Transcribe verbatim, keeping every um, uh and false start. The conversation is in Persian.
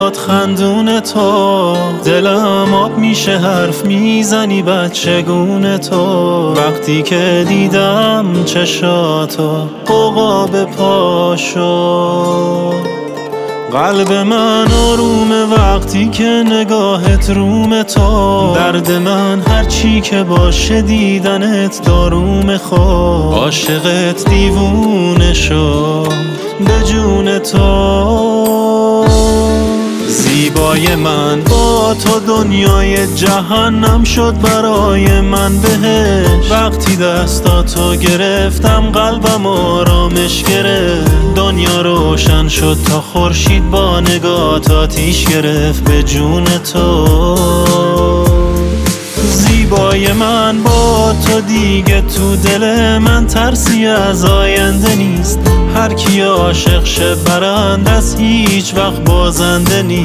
خندون تو دلم آب میشه حرف میزنی بچگونه تو وقتی که دیدم چشاتو عقاب پاشو قلب من آرومه وقتی که نگاهت روم تو درد من هرچی که باشه دیدنت داروم خود عاشقت دیوونه شو به جون تو زیبای من با تو دنیای جهنم شد برای من بهش وقتی دستاتو گرفتم قلبم آرامش گرفت دنیا روشن شد تا خورشید با نگات آتیش گرفت به جون تو زیبای من با تو دیگه تو دل من ترسی از آینده نیست هر کی عاشق شه برنده است هیچ وقت بازنده نیست